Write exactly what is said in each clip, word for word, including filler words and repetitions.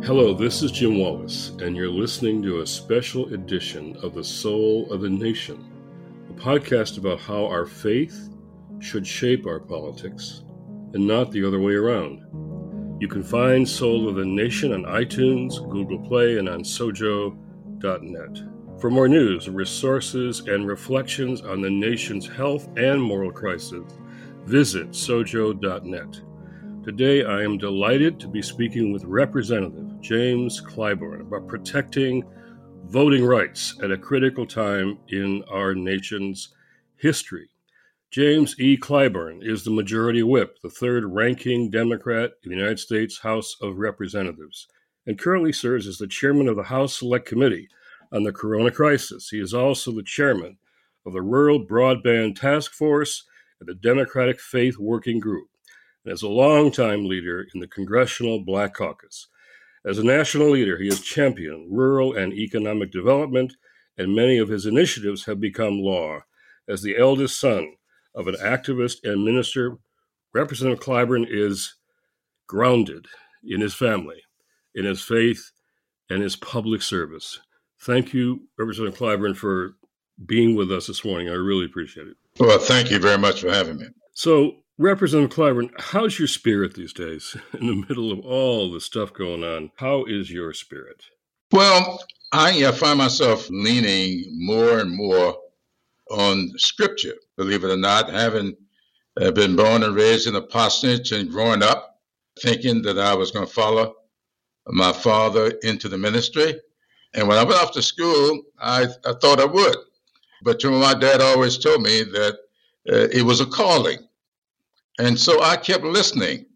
Hello, this is Jim Wallace, and you're listening to a special edition of The Soul of the Nation, a podcast about how our faith should shape our politics, and not the other way around. You can find Soul of the Nation on iTunes, Google Play, and on sojo dot net. For more news, resources, and reflections on the nation's health and moral crisis, visit sojo dot net. Today, I am delighted to be speaking with Representative James Clyburn about protecting voting rights at a critical time in our nation's history. James E. Clyburn is the Majority Whip, the third-ranking Democrat in the United States House of Representatives, and currently serves as the chairman of the House Select Committee on the Corona Crisis. He is also the chairman of the Rural Broadband Task Force and the Democratic Faith Working Group, and as a longtime leader in the Congressional Black Caucus. As a national leader, he has championed rural and economic development, and many of his initiatives have become law. As the eldest son of an activist and minister, Representative Clyburn is grounded in his family, in his faith, and his public service. Thank you, Representative Clyburn, for being with us this morning. I really appreciate it. Well, thank you very much for having me. So, Representative Clyburn, how's your spirit these days in the middle of all the stuff going on? How is your spirit? Well, I, I find myself leaning more and more on Scripture, believe it or not, having uh, been born and raised in a parsonage and growing up thinking that I was going to follow my father into the ministry. And when I went off to school, I, I thought I would. But you know, my dad always told me that uh, it was a calling. And so I kept listening,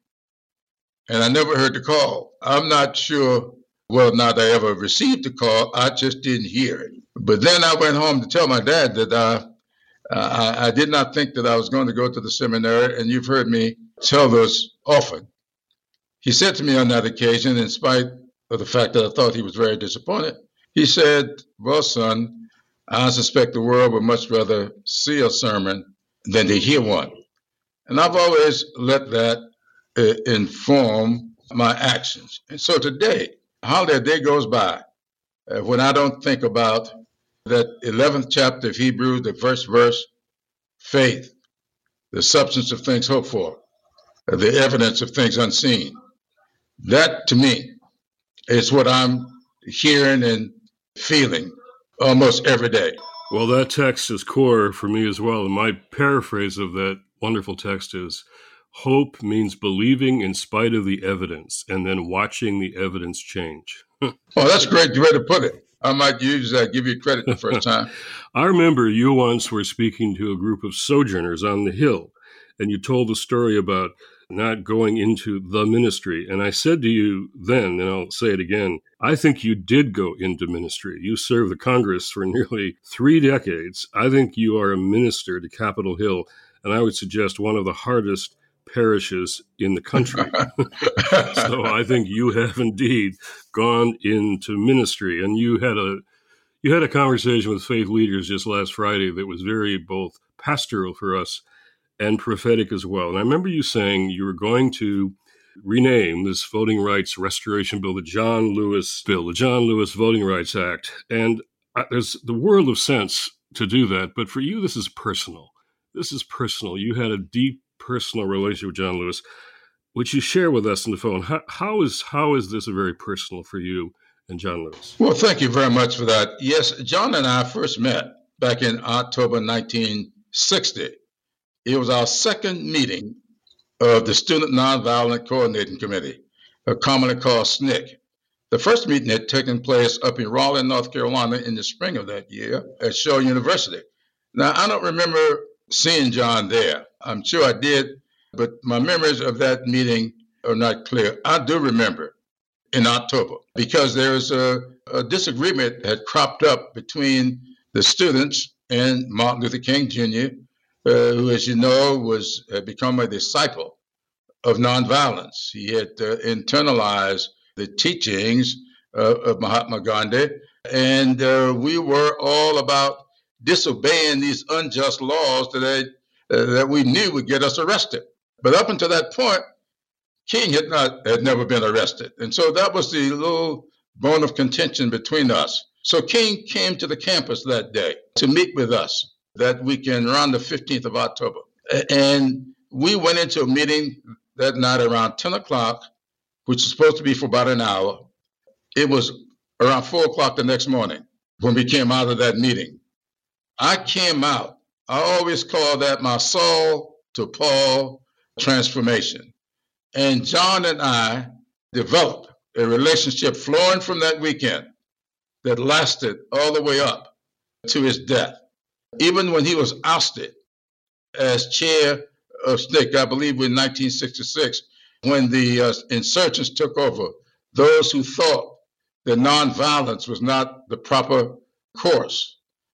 and I never heard the call. I'm not sure whether or not I ever received the call. I just didn't hear it. But then I went home to tell my dad that I, I, I did not think that I was going to go to the seminary, and you've heard me tell this often. He said to me on that occasion, in spite of the fact that I thought he was very disappointed, he said, well, son, I suspect the world would much rather see a sermon than to hear one. And I've always let that uh, inform my actions. And so today, hardly a day goes by uh, when I don't think about that eleventh chapter of Hebrews, the first verse, faith, the substance of things hoped for, uh, the evidence of things unseen. That, to me, is what I'm hearing and feeling almost every day. Well, that text is core for me as well. And my paraphrase of that wonderful text is, hope means believing in spite of the evidence and then watching the evidence change. Oh, that's a great way to put it. I might use that, give you credit the first time. I remember you once were speaking to a group of sojourners on the Hill, and you told the story about not going into the ministry. And I said to you then, and I'll say it again, I think you did go into ministry. You served the Congress for nearly three decades. I think you are a minister to Capitol Hill, and I would suggest one of the hardest parishes in the country. So I think you have indeed gone into ministry, and you had a you had a conversation with faith leaders just last Friday that was very both pastoral for us and prophetic as well. And I remember you saying you were going to rename this Voting Rights Restoration Bill the John Lewis Bill, the John Lewis Voting Rights Act. And there's the world of sense to do that, but for you, this is personal. This is personal. You had a deep personal relationship with John Lewis, which you share with us on the phone. How, how is how is this very personal for you and John Lewis? Well, thank you very much for that. Yes, John and I first met back in October nineteen sixty. It was our second meeting of the Student Nonviolent Coordinating Committee, commonly called S N C C. The first meeting had taken place up in Raleigh, North Carolina in the spring of that year at Shaw University. Now, I don't remember seeing John there. I'm sure I did, but my memories of that meeting are not clear. I do remember in October because there was a, a disagreement that had cropped up between the students and Martin Luther King Junior, uh, who, as you know, was had become a disciple of nonviolence. He had uh, internalized the teachings uh, of Mahatma Gandhi, and uh, we were all about disobeying these unjust laws that, they, uh, that we knew would get us arrested. But up until that point, King had not had never been arrested. And so that was the little bone of contention between us. So King came to the campus that day to meet with us that weekend around the fifteenth of October. And we went into a meeting that night around ten o'clock, which is supposed to be for about an hour. It was around four o'clock the next morning when we came out of that meeting. I came out. I always call that my Saul to Paul transformation. And John and I developed a relationship flowing from that weekend that lasted all the way up to his death. Even when he was ousted as chair of S N C C, I believe in nineteen sixty-six, when the uh, insurgents took over, those who thought that nonviolence was not the proper course.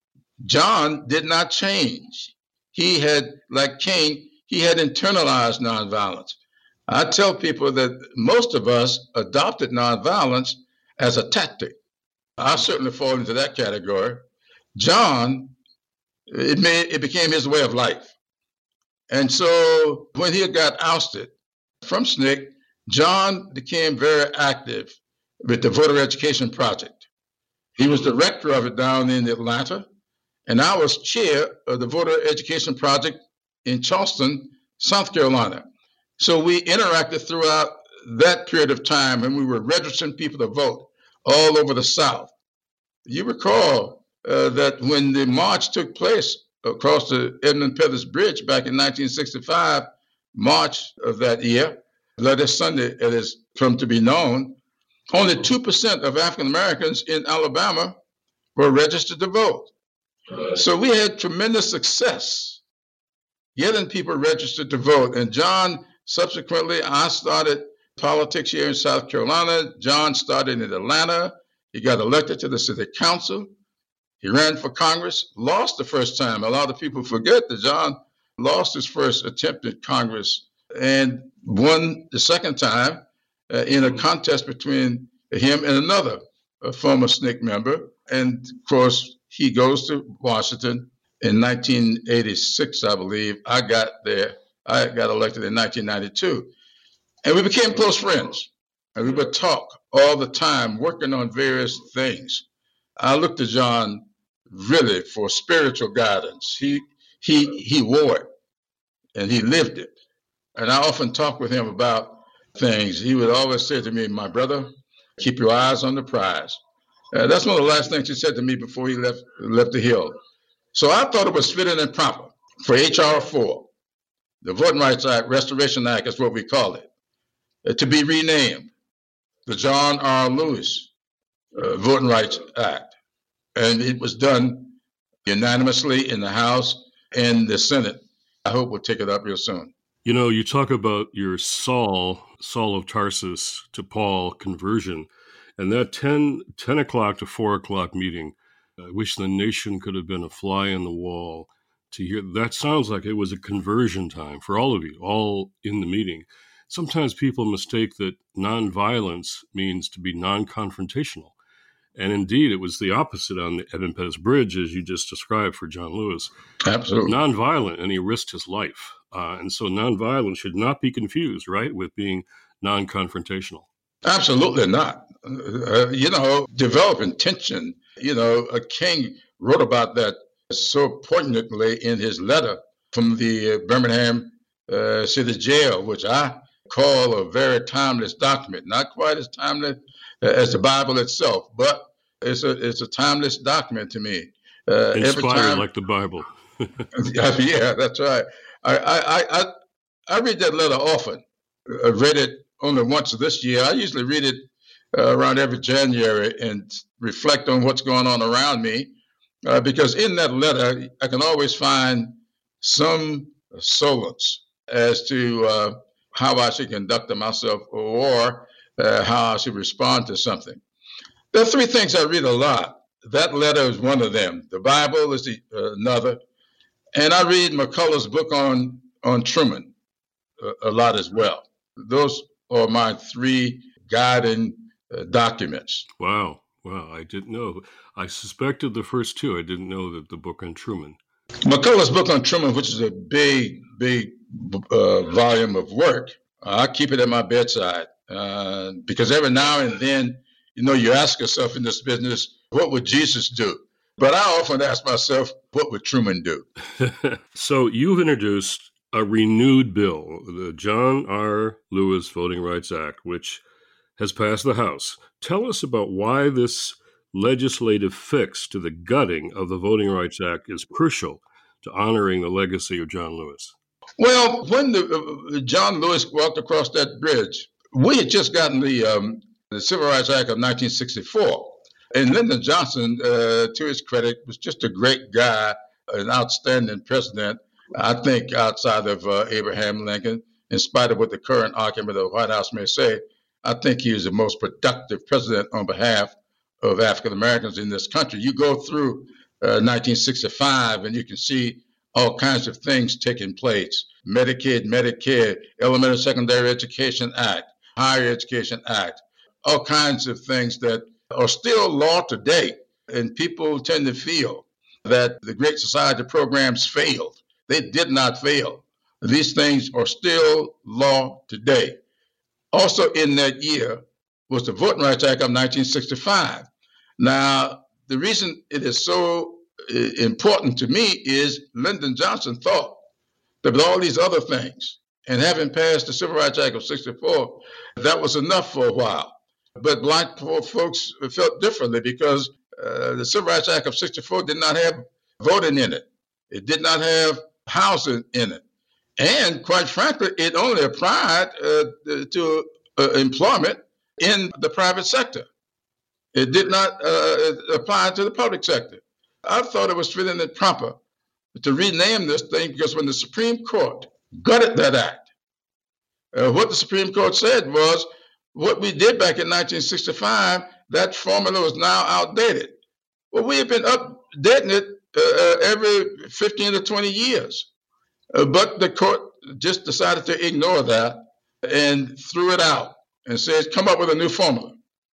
John did not change. He had, like King, he had internalized nonviolence. I tell people that most of us adopted nonviolence as a tactic. I certainly fall into that category. John, it made, it became his way of life. And so when he got ousted from S N C C, John became very active with the Voter Education Project. He was director of it down in Atlanta, and I was chair of the Voter Education Project in Charleston, South Carolina. So we interacted throughout that period of time, and we were registering people to vote all over the South. You recall uh, that when the march took place across the Edmund Pettus Bridge back in nineteen sixty-five, March of that year, Bloody Sunday, it has come to be known, only two percent of African Americans in Alabama were registered to vote. So we had tremendous success getting people registered to vote. And John, subsequently, I started politics here in South Carolina. John started in Atlanta. He got elected to the city council. He ran for Congress, lost the first time. A lot of people forget that John lost his first attempt at Congress and won the second time uh, in a contest between him and another a former S N C C member. And of course, he goes to Washington in nineteen eighty-six, I believe. I got there. I got elected in nineteen ninety-two. And we became close friends. And we would talk all the time, working on various things. I looked to John really for spiritual guidance. He he he wore it and he lived it. And I often talk with him about things. He would always say to me, my brother, keep your eyes on the prize. Uh, that's one of the last things he said to me before he left left the Hill. So I thought it was fitting and proper for H R four, the Voting Rights Act, Restoration Act is what we call it, uh, to be renamed the John R. Lewis uh, Voting Rights Act. And it was done unanimously in the House and the Senate. I hope we'll take it up real soon. You know, you talk about your Saul, Saul of Tarsus to Paul conversion, and that ten, ten o'clock to four o'clock meeting, I wish the nation could have been a fly in the wall to hear. That sounds like it was a conversion time for all of you, all in the meeting. Sometimes people mistake that nonviolence means to be non-confrontational. And indeed, it was the opposite on the Edmund Pettus Bridge, as you just described for John Lewis. Absolutely. Nonviolent, and he risked his life. Uh, and so nonviolence should not be confused, right, with being non-confrontational. Absolutely not. Uh, you know, developing tension. You know, a King wrote about that so poignantly in his letter from the uh, Birmingham uh, City Jail, which I call a very timeless document. Not quite as timeless as the Bible itself, but it's a it's a timeless document to me. Uh, Inspired every time, like the Bible. Yeah, that's right. I, I I I read that letter often. I read it only once this year. I usually read it uh, around every January and reflect on what's going on around me, uh, because in that letter I can always find some solace as to uh, how I should conduct myself or uh, how I should respond to something. There are three things I read a lot. That letter is one of them. The Bible is the, uh, another. And I read McCullough's book on, on Truman a, a lot as well. Those are my three guiding uh, documents. Wow. Wow. I didn't know. I suspected the first two. I didn't know that the book on Truman. McCullough's book on Truman, which is a big, big uh, volume of work, I keep it at my bedside uh, because every now and then, you know, you ask yourself in this business, what would Jesus do? But I often ask myself, what would Truman do? So you've introduced a renewed bill, the John R. Lewis Voting Rights Act, which has passed the House. Tell us about why this legislative fix to the gutting of the Voting Rights Act is crucial to honoring the legacy of John Lewis. Well, when the, uh, John Lewis walked across that bridge, we had just gotten the, um, the Civil Rights Act of nineteen sixty-four. And Lyndon Johnson, uh, to his credit, was just a great guy, an outstanding president, I think, outside of uh, Abraham Lincoln, in spite of what the current argument of the White House may say. I think he was the most productive president on behalf of African Americans in this country. You go through uh, nineteen sixty-five and you can see all kinds of things taking place. Medicaid, Medicare, Elementary Secondary Education Act, Higher Education Act, all kinds of things that are still law today. And people tend to feel that the Great Society programs failed. They did not fail. These things are still law today. Also in that year was the Voting Rights Act of nineteen sixty-five. Now, the reason it is so important to me is Lyndon Johnson thought that with all these other things and having passed the Civil Rights Act of sixty-four, that was enough for a while. But black folks felt differently because uh, the Civil Rights Act of sixty-four did not have voting in it. It did not have housing in it. And quite frankly, it only applied uh, to uh, employment in the private sector. It did not uh, apply to the public sector. I thought it was fitting and proper to rename this thing because when the Supreme Court gutted that act, uh, what the Supreme Court said was what we did back in nineteen sixty-five, that formula was now outdated. Well, we have been updating it uh, every fifteen to twenty years. Uh, but the court just decided to ignore that and threw it out and said, come up with a new formula.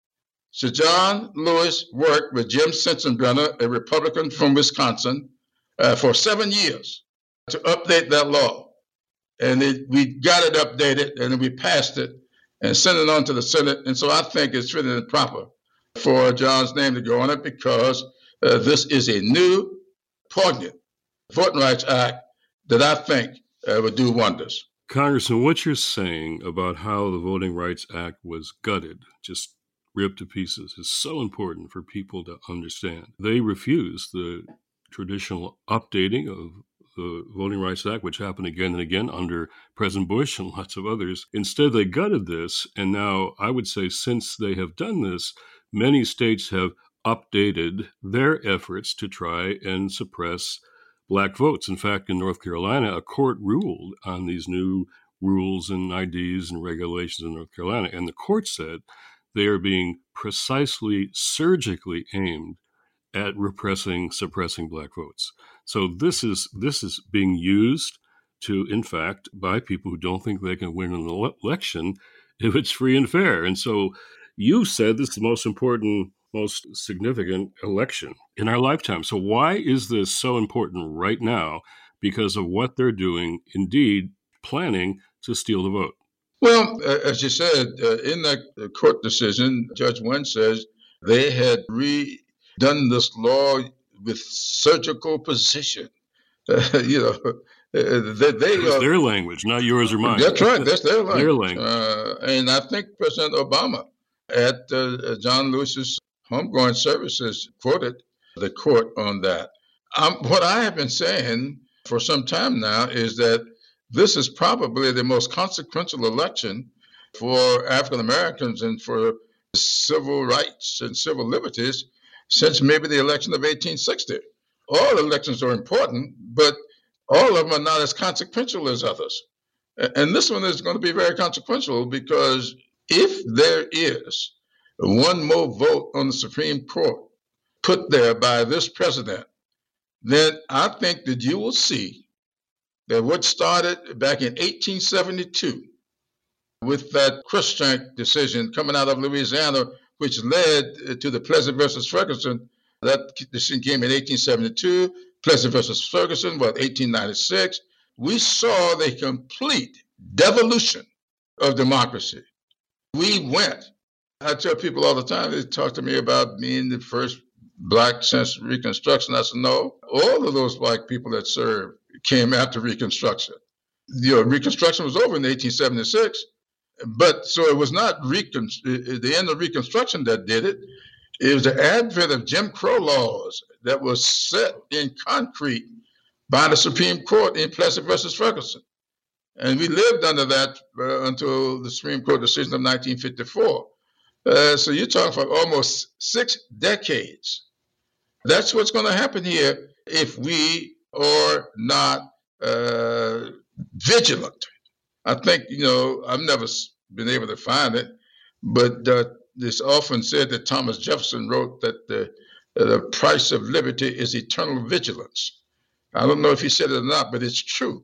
So John Lewis worked with Jim Sensenbrenner, a Republican from Wisconsin, uh, for seven years to update that law. And it, we got it updated and then we passed it and sent it on to the Senate. And so I think it's fitting and proper for John's name to go on it because uh, this is a new, poignant Voting Rights Act that I think uh, would do wonders. Congressman, what you're saying about how the Voting Rights Act was gutted, just ripped to pieces, is so important for people to understand. They refused the traditional updating of the Voting Rights Act, which happened again and again under President Bush and lots of others. Instead, they gutted this. And now I would say since they have done this, many states have updated their efforts to try and suppress black votes. In fact, in North Carolina, a court ruled on these new rules and I Ds and regulations in North Carolina. And the court said they are being precisely surgically aimed at repressing, suppressing black votes. So this is this is being used to, in fact, by people who don't think they can win an election if it's free and fair. And so you said this is the most important, most significant election in our lifetime. So why is this so important right now? Because of what they're doing, indeed, planning to steal the vote. Well, uh, as you said, uh, in that court decision, Judge Wynn says they had redone this law with surgical precision. Uh, you know, uh, they, they it's their language, not yours or mine. That's right. That's their language. Their language. Uh, and I think President Obama at uh, John Lewis's Homegoing Services quoted the court on that. Um, what I have been saying for some time now is that this is probably the most consequential election for African Americans and for civil rights and civil liberties since maybe the election of eighteen sixty. All elections are important, but all of them are not as consequential as others. And this one is going to be very consequential because if there is one more vote on the Supreme Court put there by this president, then I think that you will see that what started back in eighteen seventy-two with that Cruikshank decision coming out of Louisiana, which led to the Plessy versus Ferguson. That decision came in eighteen seventy-two, Plessy versus Ferguson, what, eighteen ninety-six. We saw the complete devolution of democracy. We went. I tell people all the time, they talk to me about being the first black since Reconstruction. I said, no, all of those black people that served came after Reconstruction. You know, Reconstruction was over in eighteen seventy-six, but so it was not recon- the end of Reconstruction that did it. It was the advent of Jim Crow laws that was set in concrete by the Supreme Court in Plessy versus Ferguson. And we lived under that uh, until the Supreme Court decision of nineteen fifty-four. Uh, so you're talking for almost six decades. That's what's going to happen here if we are not uh, vigilant. I think, you know, I've never been able to find it, but uh, it's often said that Thomas Jefferson wrote that the, uh, the price of liberty is eternal vigilance. I don't know if he said it or not, but it's true.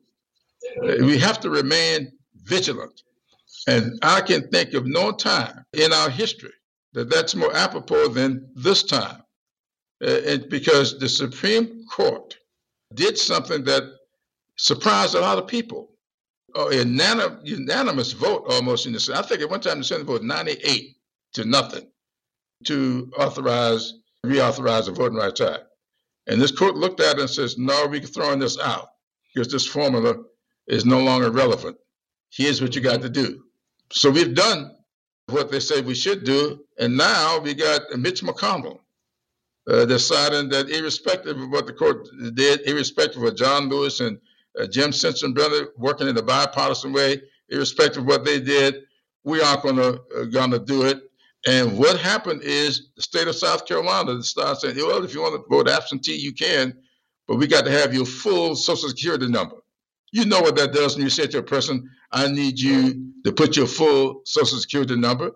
We have to remain vigilant. And I can think of no time in our history that that's more apropos than this time. Uh, and because the Supreme Court did something that surprised a lot of people. Oh, a unanim- unanimous vote almost in the Senate. I think at one time the Senate voted ninety-eight to nothing to authorize, reauthorize the Voting Rights Act. And this court looked at it and says, no, we're throwing this out because this formula is no longer relevant. Here's what you got to do. So we've done what they say we should do, and now we got Mitch McConnell uh, deciding that irrespective of what the court did, irrespective of John Lewis and uh, Jim Sensenbrenner working in a bipartisan way, irrespective of what they did, we aren't going to uh, going to do it. And what happened is the state of South Carolina started saying, well, if you want to vote absentee, you can, but we got to have your full Social Security number. You know what that does when you say to a person, I need you to put your full Social Security number.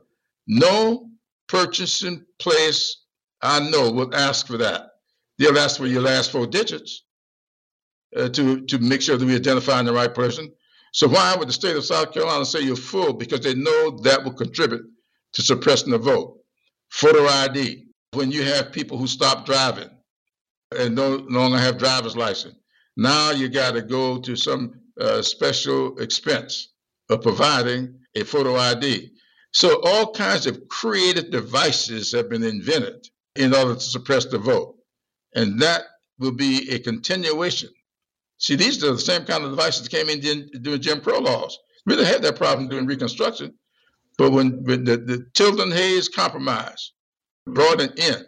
No purchasing place I know will ask for that. They'll ask for your last four digits uh, to, to make sure that we identify the right person. So why would the state of South Carolina say you're full? Because they know that will contribute to suppressing the vote. Photo I D, when you have people who stop driving and no, no longer have driver's license. Now you got to go to some uh, special expense of providing a photo I D. So all kinds of creative devices have been invented in order to suppress the vote. And that will be a continuation. See, these are the same kind of devices that came in during Jim Crow laws. We really had that problem during Reconstruction. But when, when the, the Tilden-Hayes Compromise brought an end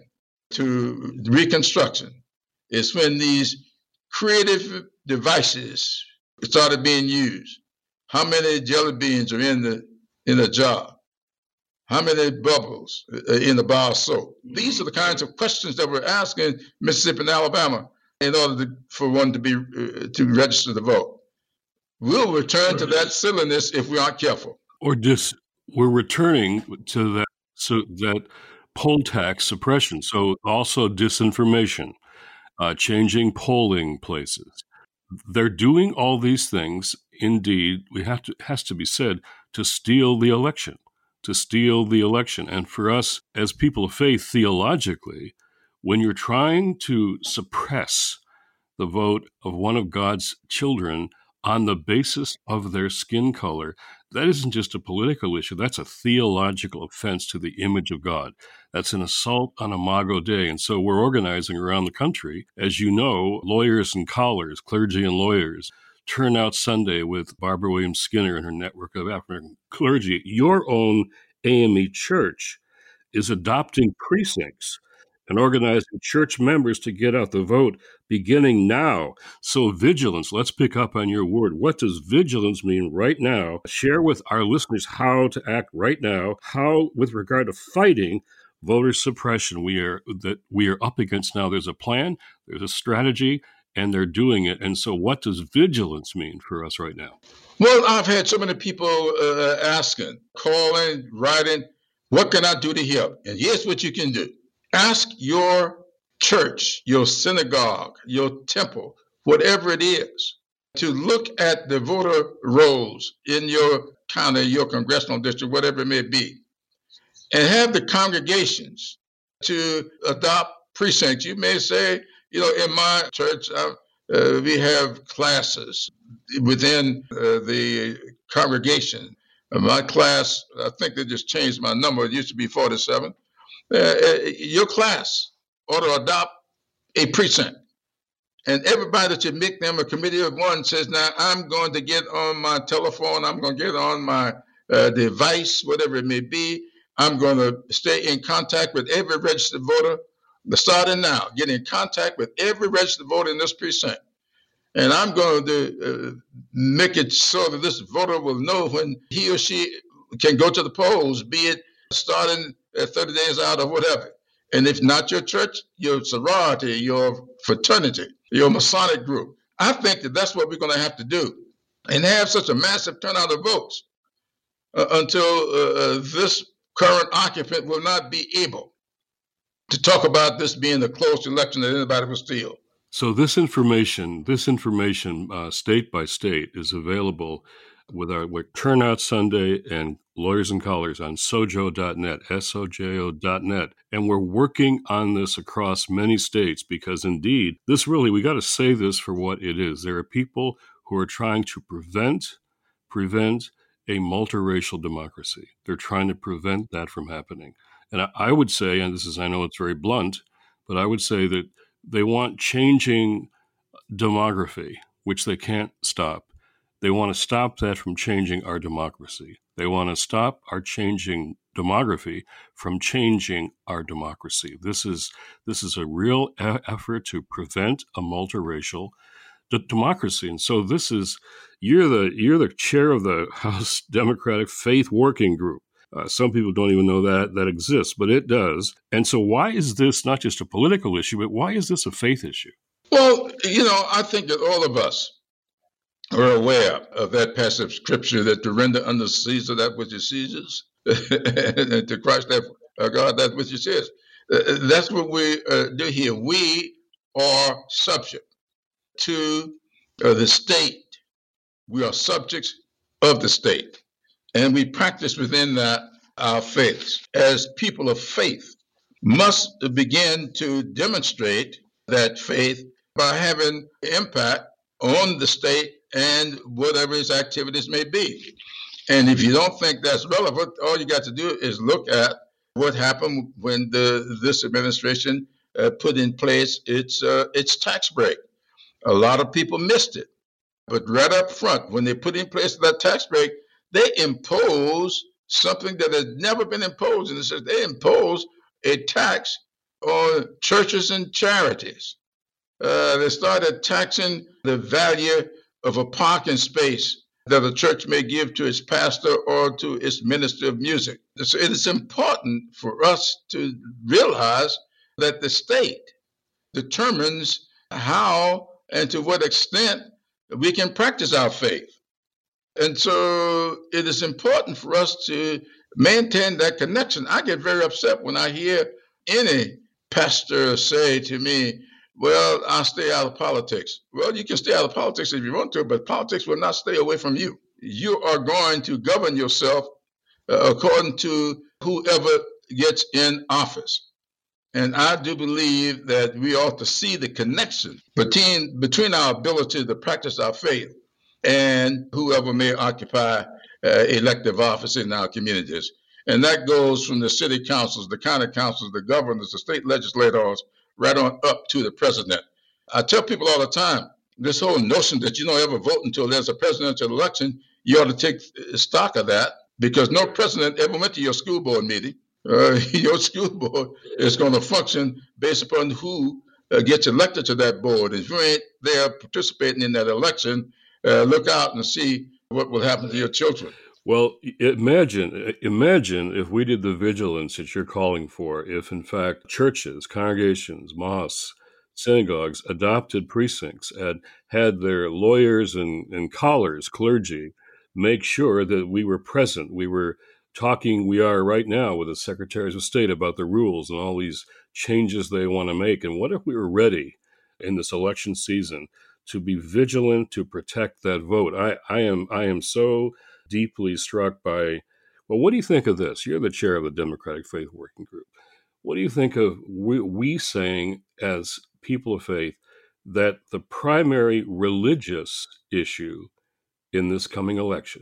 to Reconstruction, it's when these creative devices started being used. How many jelly beans are in the in a jar? How many bubbles in the bar of soap? These are the kinds of questions that we're asking Mississippi and Alabama in order to, for one to be uh, to register the vote. We'll return to that silliness if we aren't careful. Or just we're returning to that so that poll tax suppression. So also disinformation. Uh, changing polling places. They're doing all these things, indeed, we have to has to be said, to steal the election, to steal the election. And for us, as people of faith, theologically, when you're trying to suppress the vote of one of God's children on the basis of their skin color, that isn't just a political issue. That's a theological offense to the image of God. That's an assault on Imago Dei. And so we're organizing around the country. As you know, lawyers and collars, clergy and lawyers, Turnout Sunday with Barbara Williams Skinner and her network of African clergy. Your own A M E church is adopting precincts and organizing church members to get out the vote beginning now. So vigilance, let's pick up on your word. What does vigilance mean right now? Share with our listeners how to act right now, how with regard to fighting voter suppression we are that we are up against now. There's a plan, there's a strategy, and they're doing it. And so what does vigilance mean for us right now? Well, I've had so many people uh, asking, calling, writing, what can I do to help? And here's what you can do. Ask your church, your synagogue, your temple, whatever it is, to look at the voter rolls in your county, your congressional district, whatever it may be, and have the congregations to adopt precincts. You may say, you know, in my church, uh, uh, we have classes within uh, the congregation My class, I think they just changed my number. It used to be forty-seven. Uh, your class ought to adopt a precinct. And everybody that you make them a committee of one says, now I'm going to get on my telephone, I'm going to get on my uh, device, whatever it may be. I'm going to stay in contact with every registered voter. Starting now, get in contact with every registered voter in this precinct. And I'm going to uh, make it so that this voter will know when he or she can go to the polls, be it starting at thirty days out or whatever. And if not your church, your sorority, your fraternity, your Masonic group. I think that that's what we're going to have to do and have such a massive turnout of votes uh, until uh, this current occupant will not be able to talk about this being a closed election that anybody will steal. So this information, this information, uh, state by state, is available with our with Turnout Sunday and Lawyers and Callers on sojo dot net, S O J O dot net. And we're working on this across many states because, indeed, this really, we got to say this for what it is. There are people who are trying to prevent, prevent a multiracial democracy. They're trying to prevent that from happening. And I, I would say, and this is, I know it's very blunt, but I would say that they want changing demography, which they can't stop. They want to stop that from changing our democracy. They want to stop our changing demography from changing our democracy. This is this is a real e- effort to prevent a multiracial d- democracy. And so this is you're the you're the chair of the House Democratic Faith Working Group. Uh, some people don't even know that that exists, but it does. And so why is this not just a political issue, but why is this a faith issue? Well, you know, I think that all of us are aware of that passage of scripture that to render unto Caesar that which is Caesar's, and to Christ that uh, God that which is his. Uh, that's what we uh, do here. We are subject to uh, the state. We are subjects of the state. And we practice within that our faiths. As people of faith, must begin to demonstrate that faith by having impact on the state and whatever its activities may be. And if you don't think that's relevant, all you got to do is look at what happened when the this administration uh, put in place its uh, its tax break. A lot of people missed it, but right up front, when they put in place that tax break, they imposed something that had never been imposed, and it says they imposed a tax on churches and charities. Uh, they started taxing the value of a parking space that a church may give to its pastor or to its minister of music. So it is important for us to realize that the state determines how and to what extent we can practice our faith. And so it is important for us to maintain that connection. I get very upset when I hear any pastor say to me, well, I'll stay out of politics. Well, you can stay out of politics if you want to, but politics will not stay away from you. You are going to govern yourself uh, according to whoever gets in office. And I do believe that we ought to see the connection between, between our ability to practice our faith and whoever may occupy uh, elective office in our communities. And that goes from the city councils, the county councils, the governors, the state legislators, right on up to the president. I tell people all the time, this whole notion that you don't ever vote until there's a presidential election, you ought to take stock of that, because no president ever went to your school board meeting. Uh, your school board is going to function based upon who uh, gets elected to that board. If you ain't there participating in that election, uh, look out and see what will happen to your children. Well, imagine, imagine if we did the vigilance that you're calling for, if in fact churches, congregations, mosques, synagogues adopted precincts and had their lawyers and, and callers, clergy, make sure that we were present. We were talking, we are right now with the secretaries of state about the rules and all these changes they want to make. And what if we were ready in this election season to be vigilant to protect that vote? I, I am I am so deeply struck by, well, what do you think of this? You're the chair of the Democratic Faith Working Group. What do you think of we, we saying as people of faith that the primary religious issue in this coming election,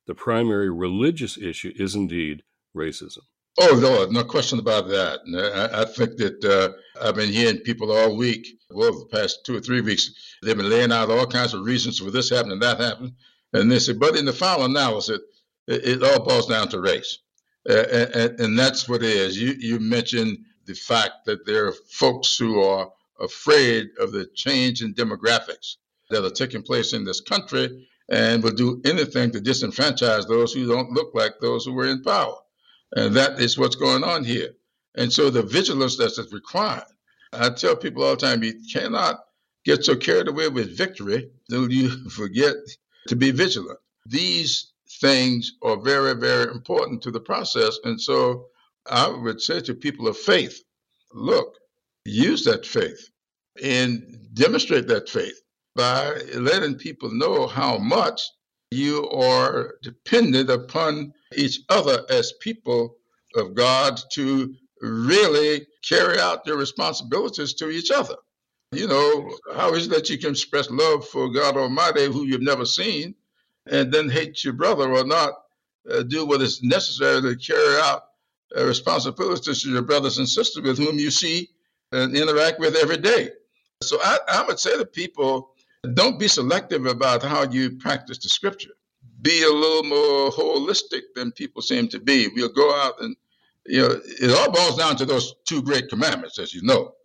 the primary religious issue is indeed racism. Oh, Lord, no question about that. I, I think that uh, I've been hearing people all week, well, the past two or three weeks, they've been laying out all kinds of reasons for this happening and that happened. And they say, but in the final analysis, it, it all boils down to race. Uh, and, and that's what it is. You, you mentioned the fact that there are folks who are afraid of the change in demographics that are taking place in this country and will do anything to disenfranchise those who don't look like those who were in power. And that is what's going on here. And so the vigilance that's required, I tell people all the time, you cannot get so carried away with victory that you forget to be vigilant. These things are very, very important to the process. And so I would say to people of faith, look, use that faith and demonstrate that faith by letting people know how much you are dependent upon each other as people of God to really carry out their responsibilities to each other. You know, how is it that you can express love for God Almighty, who you've never seen, and then hate your brother or not uh, do what is necessary to carry out uh, responsibilities to your brothers and sisters with whom you see and interact with every day? So I, I would say to people, don't be selective about how you practice the scripture. Be a little more holistic than people seem to be. We'll go out and, you know, it all boils down to those two great commandments, as you know.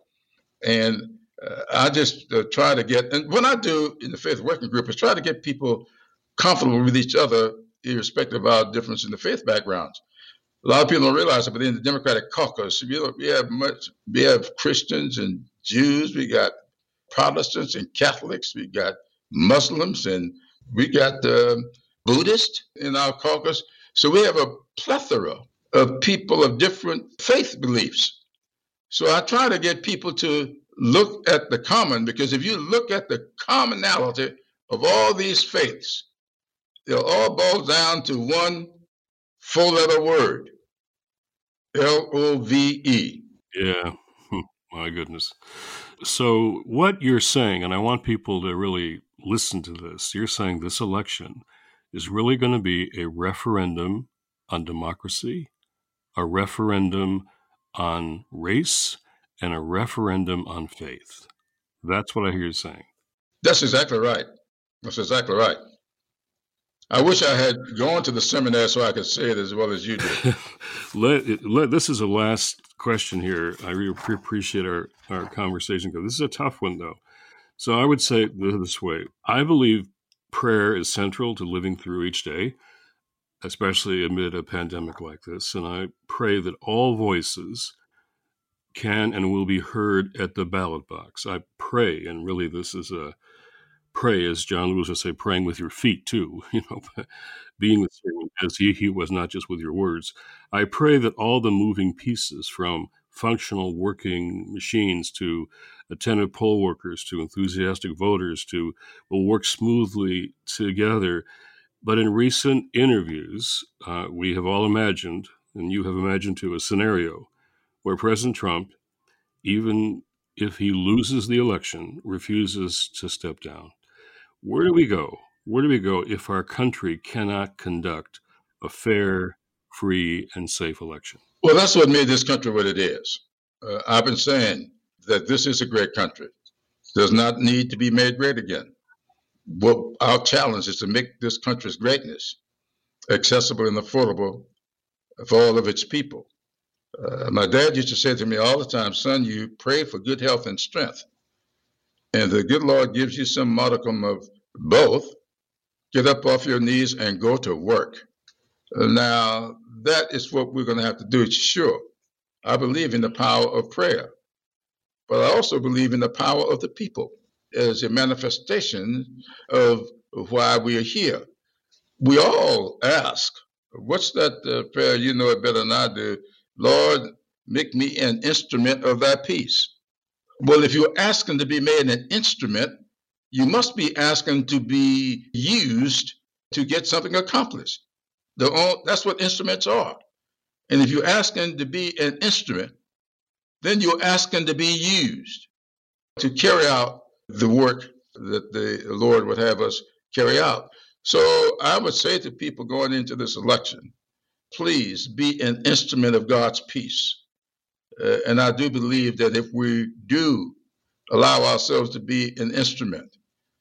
And uh, I just uh, try to get, and what I do in the Faith Working Group is try to get people comfortable with each other, irrespective of our difference in the faith backgrounds. A lot of people don't realize that, but in the Democratic caucus, we, we have much, we have Christians and Jews, we got Protestants and Catholics, we got Muslims, and we got uh, Buddhists in our caucus. So we have a plethora of people of different faith beliefs. So I try to get people to look at the common, because if you look at the commonality of all these faiths, they'll all boil down to one four-letter word, L O V E. Yeah, my goodness. So what you're saying, and I want people to really listen to this, you're saying this election is really going to be a referendum on democracy, a referendum on race, and a referendum on faith. That's what I hear you saying. That's exactly right. That's exactly right. I wish I had gone to the seminar so I could say it as well as you did. let, let, this is a last question here. I really appreciate our, our conversation. This is a tough one, though. So I would say this way. I believe prayer is central to living through each day, especially amid a pandemic like this. And I pray that all voices can and will be heard at the ballot box. I pray, and really this is a pray, as John Lewis would say, praying with your feet too, you know, being the same as he, he was, not just with your words. I pray that all the moving pieces, from functional working machines to attentive poll workers to enthusiastic voters, to will work smoothly together. But in recent interviews, uh, we have all imagined, and you have imagined too, a scenario where President Trump, even if he loses the election, refuses to step down. Where do we go? Where do we go if our country cannot conduct a fair, free, and safe election? Well, that's what made this country what it is. Uh, I've been saying that this is a great country. It does not need to be made great again. What our challenge is to make this country's greatness accessible and affordable for all of its people. Uh, my dad used to say to me all the time, son, you pray for good health and strength. And the good Lord gives you some modicum of both. Get up off your knees and go to work. Now, that is what we're going to have to do. Sure, I believe in the power of prayer, but I also believe in the power of the people as a manifestation of why we are here. We all ask, what's that uh, prayer? You know it better than I do. Lord, make me an instrument of thy peace. Well, if you're asking to be made an instrument, you must be asking to be used to get something accomplished. The, that's what instruments are. And if you're asking to be an instrument, then you're asking to be used to carry out the work that the Lord would have us carry out. So I would say to people going into this election, please be an instrument of God's peace. Uh, and I do believe that if we do allow ourselves to be an instrument,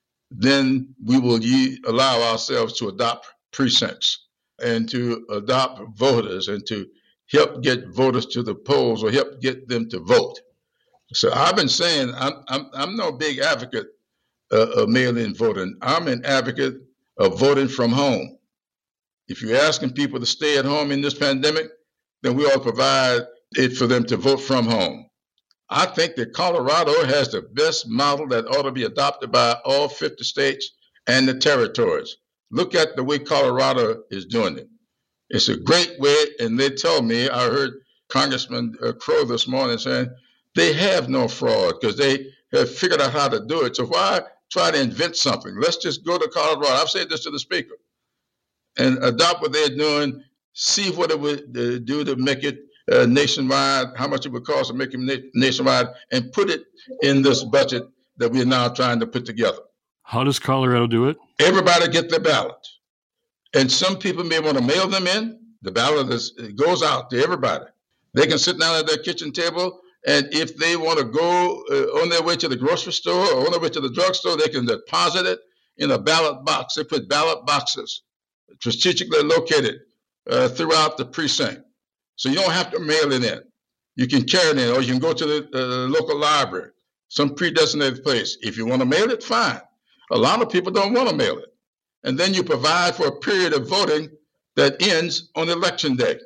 then we will ye- allow ourselves to adopt precincts and to adopt voters and to help get voters to the polls or help get them to vote. So I've been saying I'm I'm, I'm no big advocate uh, of mail-in voting. I'm an advocate of voting from home. If you're asking people to stay at home in this pandemic, then we ought to provide it for them to vote from home. I think that Colorado has the best model that ought to be adopted by all fifty states and the territories. Look at the way Colorado is doing it. It's a great way, and they tell me, I heard Congressman uh, Crow this morning saying they have no fraud because they have figured out how to do it. So why try to invent something? Let's just go to Colorado. I've said this to the speaker, and adopt what they're doing, see what it would uh, do to make it uh, nationwide, how much it would cost to make it na- nationwide, and put it in this budget that we're now trying to put together. How does Colorado do it? Everybody get their ballot. And some people may want to mail them in. The ballot is, it goes out to everybody. They can sit down at their kitchen table, and if they want to go uh, on their way to the grocery store or on their way to the drugstore, they can deposit it in a ballot box. They put ballot boxes strategically located uh, throughout the precinct. So you don't have to mail it in. You can carry it in, or you can go to the uh, local library, some pre-designated place. If you want to mail it, fine. A lot of people don't want to mail it. And then you provide for a period of voting that ends on election day.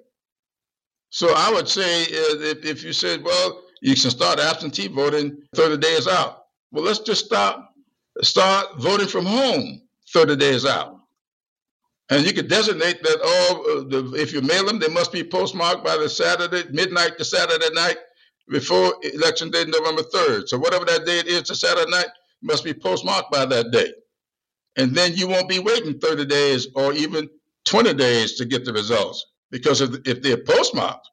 So I would say uh, if, if you said, well, you can start absentee voting thirty days out. Well, let's just stop, start voting from home thirty days out. And you could designate that all, uh, the, if you mail them, they must be postmarked by the Saturday, midnight to Saturday night before election day, November third. So whatever that date is, to Saturday night, must be postmarked by that day. And then you won't be waiting thirty days or even twenty days to get the results. Because if, if they're postmarked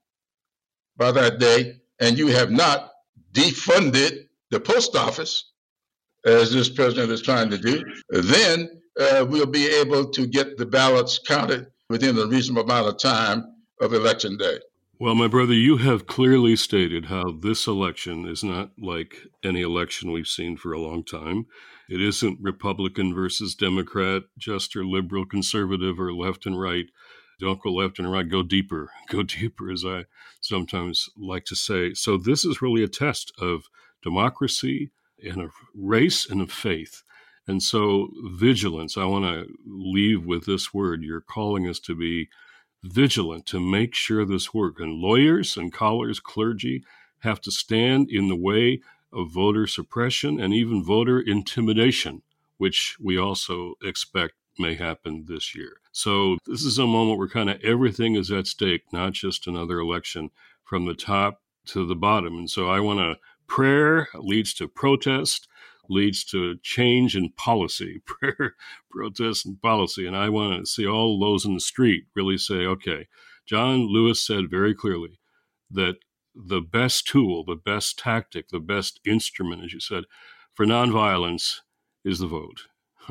by that day and you have not defunded the post office, as this president is trying to do, then uh, we'll be able to get the ballots counted within a reasonable amount of time of election day. Well, my brother, you have clearly stated how this election is not like any election we've seen for a long time. It isn't Republican versus Democrat, just or liberal, conservative, or left and right. Don't go left and right, go deeper. Go deeper, as I sometimes like to say. So this is really a test of democracy and a race and of faith. And so vigilance, I want to leave with this word. You're calling us to be vigilant to make sure this works. And lawyers and callers, clergy, have to stand in the way of voter suppression and even voter intimidation, which we also expect may happen this year. So this is a moment where kind of everything is at stake, not just another election, from the top to the bottom. And so I want to, prayer leads to protest, leads to change in policy, prayer, protest, and policy. And I want to see all those in the street really say, okay, John Lewis said very clearly that the best tool, the best tactic, the best instrument, as you said, for nonviolence is the vote.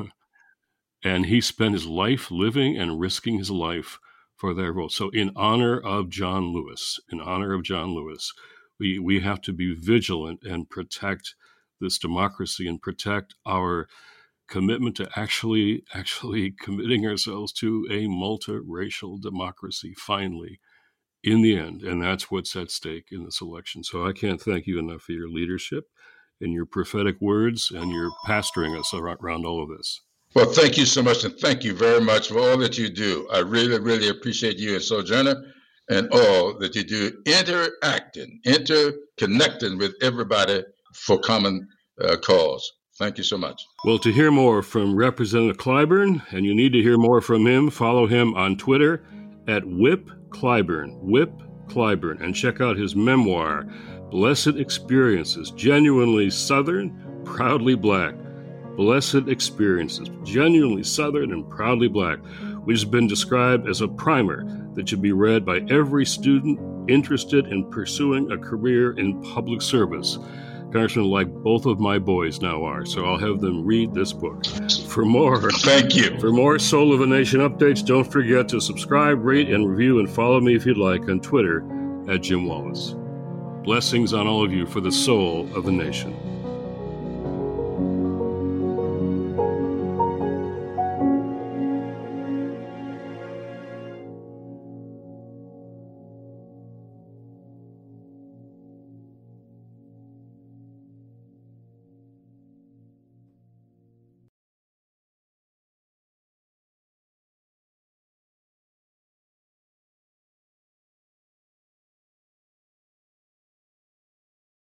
And he spent his life living and risking his life for their vote. So in honor of John Lewis, in honor of John Lewis, we, we have to be vigilant and protect this democracy and protect our commitment to actually, actually committing ourselves to a multiracial democracy, finally, in the end. And that's what's at stake in this election. So I can't thank you enough for your leadership and your prophetic words and your pastoring us around all of this. Well, thank you so much, and thank you very much for all that you do. I really, really appreciate you as Sojourner and all that you do, interacting, interconnecting with everybody for common uh, cause. Thank you so much. Well, to hear more from Representative Clyburn, and you need to hear more from him, follow him on Twitter at Whip Clyburn, Whip Clyburn, and check out his memoir, Blessed Experiences, Genuinely Southern, Proudly Black. Blessed Experiences, Genuinely Southern and Proudly Black, which has been described as a primer that should be read by every student interested in pursuing a career in public service. Congressman, like both of my boys now are, so I'll have them read this book. For more, thank you. For more Soul of a Nation updates, don't forget to subscribe, rate, and review, and follow me if you'd like on Twitter at Jim Wallis. Blessings on all of you for the soul of the nation.